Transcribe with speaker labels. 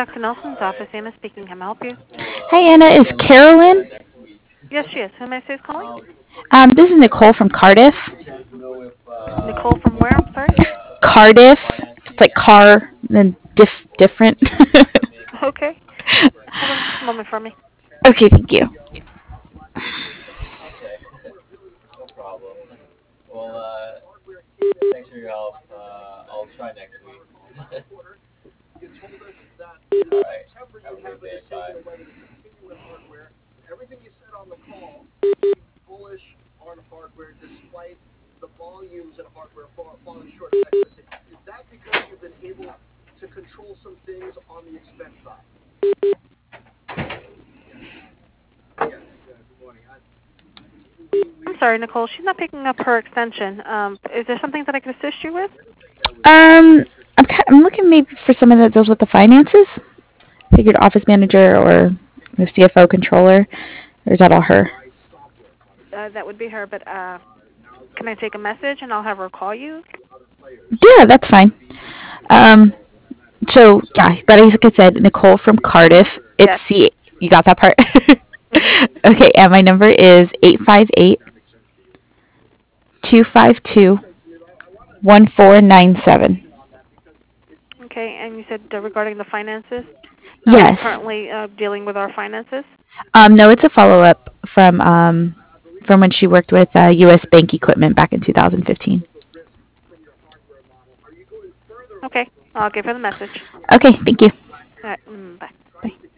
Speaker 1: Dr. Nelson's office. Anna speaking. Can I help you?
Speaker 2: Hey, Anna, is Carolyn?
Speaker 1: Yes, she is. Who may I say is calling?
Speaker 2: This is Nicole from Cardiff.
Speaker 1: Nicole from where? I'm sorry.
Speaker 2: Cardiff. It's like car, then different.
Speaker 1: Okay. Hold on just a moment for me.
Speaker 2: Okay, thank you.
Speaker 1: I'm sorry, Nicole. She's not picking up her extension. Is there something that I can assist you with?
Speaker 2: I'm looking maybe for someone that deals with the finances. Figured office manager or the CFO controller. Or is that all her?
Speaker 1: That would be her, but can I take a message and I'll have her call you?
Speaker 2: Yeah, that's fine. Um, so yeah, but like I said, Nicole from Cardiff. It's
Speaker 1: Yes.
Speaker 2: C. You got that part?
Speaker 1: Mhm.
Speaker 2: Okay, and my number is 858-252-1497.
Speaker 1: Okay, and you said regarding the finances. Are you
Speaker 2: Yes.
Speaker 1: currently dealing with our finances?
Speaker 2: No, it's a follow up from when she worked with U.S. Bank Equipment back in 2015.
Speaker 1: Okay, I'll give her the message.
Speaker 2: Okay, thank you.
Speaker 1: All right, bye.
Speaker 2: Bye.